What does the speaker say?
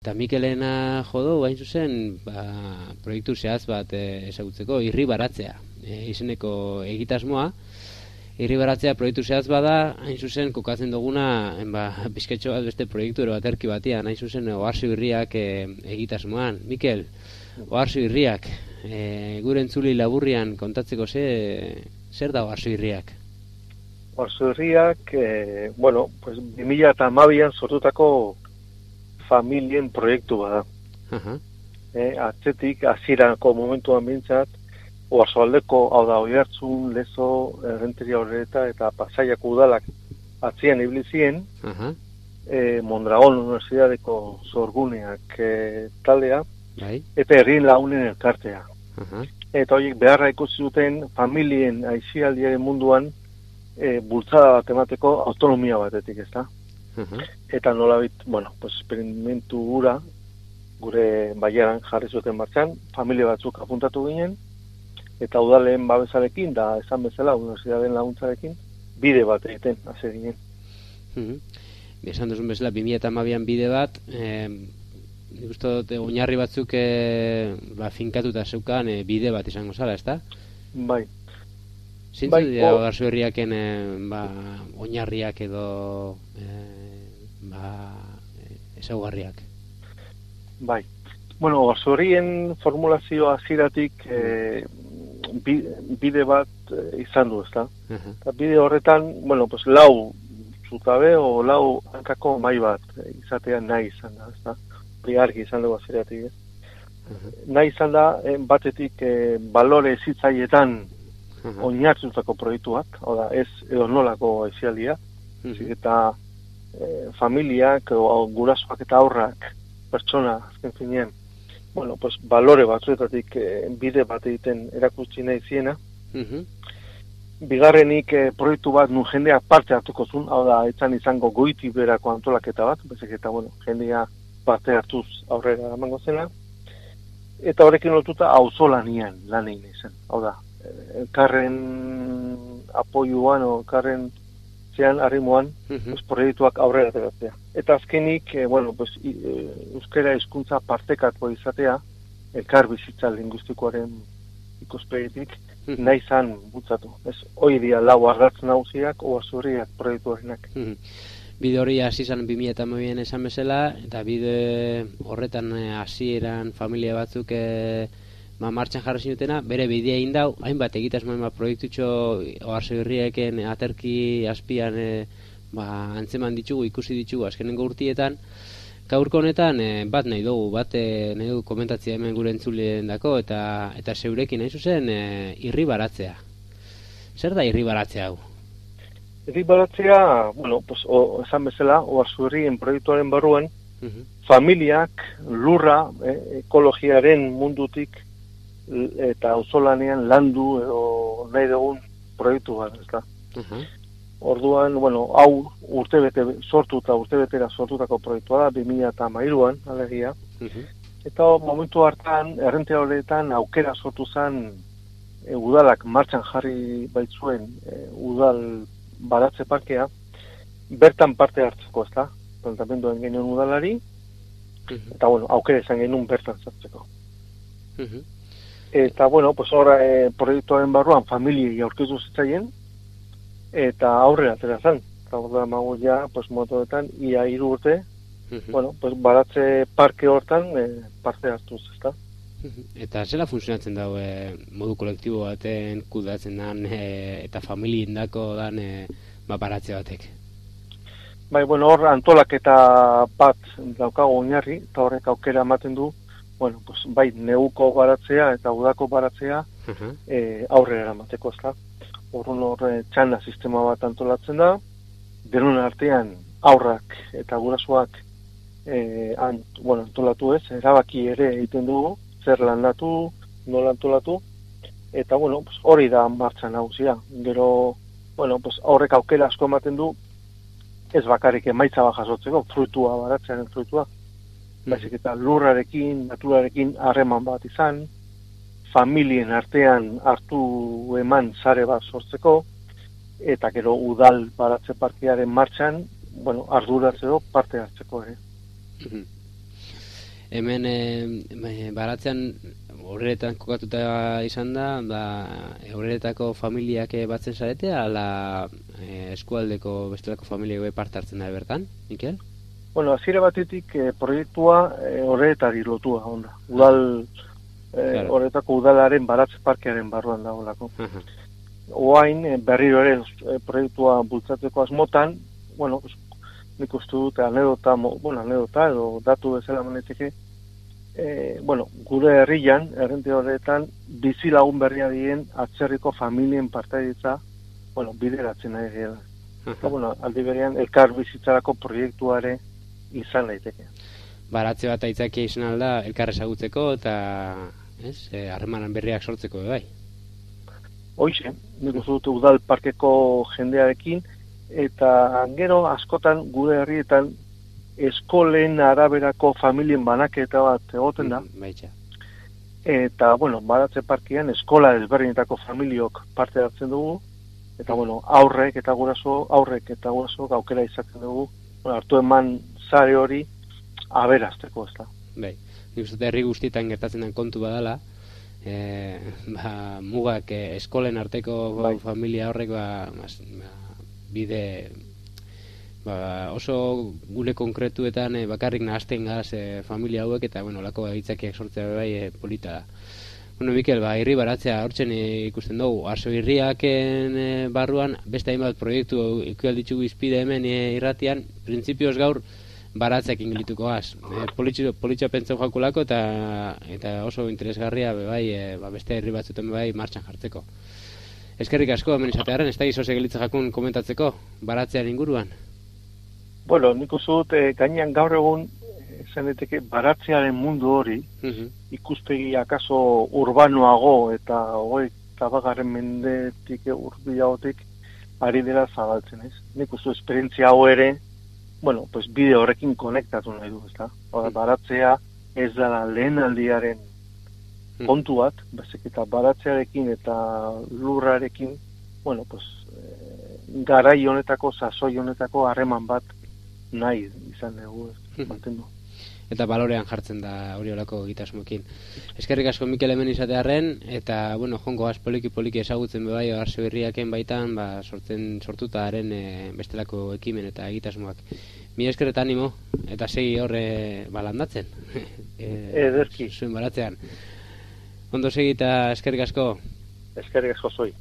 Eta Mikelena jodo, hain zuzen, proiektu zehaz bat ezagutzeko, irribaratzea, izeneko egitasmoa. Irribaratzea proiektu zehaz bada, hain zuzen, kokatzen duguna, bizketxo bat beste proiektu ero aterki batean, hain zuzen, Oharso Irriak egitasmoan. Mikel, Oharso Irriak, gure entzuli laburrian kontatzeko zer da Oharso Irriak? Oharso Irriak, 2012an sortutako familien proiektu bada. Atzetik, hasierako momentuan bintzat, Oarsoaldeko, hau da, Oiartzun, Lezo, Errenteria Horreta eta Pasaiako udalak atzian ibilizien, Mondragon Universidadeko sorguneak taldea, eta herrien lagunen elkartea. Eta horiek beharra ikusi zuten familien aisialdiaren munduan bultzada bat emateko autonomia batetik, ezta? Eta nolabait, esperimentu gura, gure baiaran jarri zuten martxan, familia batzuk apuntatu ginen, eta udalen babesarekin, da esan bezala, universidaden laguntzarekin, bide bat egiten, hasi ginen. Esan duzun bezala, 2012an bide bat, nik uste oinarri batzuk finkatuta zeukan bide bat izango zala, ezta? Bai. Zintzuk dira Oharso Irriaken oinarriak edo ezaugarriak? Bai. Oharso Irrien formulazioa hasieratik bide bat izan du, ezta? Eta bide horretan, lau zutabe o lau hankako mahai bat izatea nahi izan da, ezta? Hori argi izan dugu hasieratik, ez? Nahi izan da, batetik balore hezitzaietan oinarritutako proiektuak, hau da, ez edo nolako aisialdia, eta familiak, gurasoak eta aurrak, pertsona, azken finean, balore batzuetatik bide bat egiten erakutsi nahi ziena. Bigarrenik proiektu bat nun jendea parte hartuko zuen, hau da, etzan izango goiti berako antolaketa bat, bezik eta, jendea parte hartuz aurrera emango zena, eta horrekin lotuta auzolanian lan egin izan, hau da, elkarren apoiuan o elkarren zean harrimuan proiektuak aurrera ateratzea. Eta azkenik, euskara hizkuntza partekatu izatea, elkar bizitza lingustikoaren ikuspegitik, nahi zan bultzatu. Hoi dira lau ardatz nagusiak, Oharso Irriak proiektuarenak. Bide hori hasi zen 2012an esan bezala, eta bide horretan hasieran familia batzuk martxan jarri zinutena, bere bidea indau, hainbat egitasmo proiektutxo Oharso Irriaken aterki azpian antzeman ditugu, ikusi ditugu azkenengo urtietan. Gaurko honetan bat nahi dugu komentatzea hemen gure entzuleen dako, eta zeurekin nahi zuzen irribaratzea. Zer da irribaratzea hau? Irribaratzea, esan bezala, Oharso Irrien proiektuaren barruan, familiak lurra ekologiaren mundutik eta auzolanean landu edo nahi dugun proiektu bat, ezta? Orduan, hau urtebetera sortutako proiektua da, 2013an, alegia. Eta momentu hartan, Errenteria Horretan aukera sortu zen udalak martxan jarri baitzuen udal baratze parkea, bertan parte hartzeko, ezta? Plantamenduen genuen udalari, eta aukera izan genuen bertan sartzeko. Eta, horra proiektuaren barruan familiei aurkizu zitzaien, eta aurrera atera zen. Eta horra magu ja, motoetan, ia 3 urte, baratze parke hortan parte hartuz, ezta? Eta zela funtzionatzen dago modu kolektibo baten kudeatzen dan eta familien dako dan baratze batek? Bai, hor antolaketa bat daukago oinarri, eta horrek aukera ematen du, bai neguko baratzea eta udako baratzea aurrera eramateko, ezta? Hor txanda sistema bat antolatzen da, denon artean aurrak eta gurasoak antolatu ez, erabaki ere egiten dugu, zer landatu, nola antolatu, eta hori da martxan nagusia. Gero, horrek aukera asko ematen du, ez bakarrik emaitza bat jasotzeko, fruitua baratzearen fruitua, baizik eta lurrarekin, naturarekin harreman bat izan, familien artean hartu eman sare bat sortzeko, eta gero udal baratze parkearen martxan, arduratzeko parte hartzeko ere. hemen baratzean horretan kokatuta izan da, horretako familiak batzen zarete, ala eskualdeko bestelako familiak parte hartzen da bertan, Mikel? Bueno, hasiera batetik proiektua horretari lotua, onda. Udal, horretako udalaren baratze parkearen barruan dagoelako. Oain, berriro ere proiektua bultzatzeko asmotan, bueno, nik uste dut anedota edo datu bezala maneteke, gure herrian, errente horretan, bizi lagun berria dien atzerriko familien partaidetza, bideratzen nahi dira. Aldi berean, elkar bizitzarako proiektuare izan daiteke. Baratze bat aitzakia izan alda, elkar ezagutzeko eta harremanan berriak sortzeko bai. Hoize, nik uste dut udal parkeko jendearekin, eta gero askotan gure herrietan eskolen araberako familien banaketa bat egoten da. Eta, baratze parkean eskola ezberdinetako familiok parte hartzen dugu, eta, aurrek eta guraso aukera izaten dugu, hartu eman zare hori aberazteko, ez da. Bai, nik uste herri guztietan gertatzen den kontu badala, mugak eskolen arteko familia horrek bide oso gure konkretuetan bakarrik nahazten gaz familia hauek eta olako hitzakiak sortzea bai polita da. Mikel, irri baratzea hortzen ikusten dugu, Arso irriaken barruan beste hainbat proiektu ikual ditugu izpide hemen irratian, printzipioz gaur baratzeekin gelituko az. Politxo pentsau jakulako eta oso interesgarria beste herri batzuetan martxan jartzeko. Eskerrik asko, hemen izatearen, ez da izoze gelitza jakun komentatzeko, baratzean inguruan? Nik uste dut, gainean gaur egun, zeneteke, baratzearen mundu hori, ikuspegi akaso urbanoago eta tabagarren mendetik urbiagotik ari dela zabaltzen, ez? Nik uste esperientzia hau ere, bide horrekin konektatu nahi du, ez da? Baratzea ez da lehen aldiaren kontu bat, bezik eta baratzearekin eta lurrarekin, garai honetako, sasoi honetako harreman bat nahi izan dugu, mantendu. Eta balorean jartzen da hori olako egitasmoekin. Eskerrik asko Mikel hemen izatearren, eta, jongo poliki ezagutzen bai, Arso irriaken baitan, sortuta haren bestelako ekimen eta egitasmoak. Mi esker eta animo, eta segi horre balandatzen. Ederki. Zuen baratzean. Ondo segi eta eskerrik asko. Eskerrik asko zoi.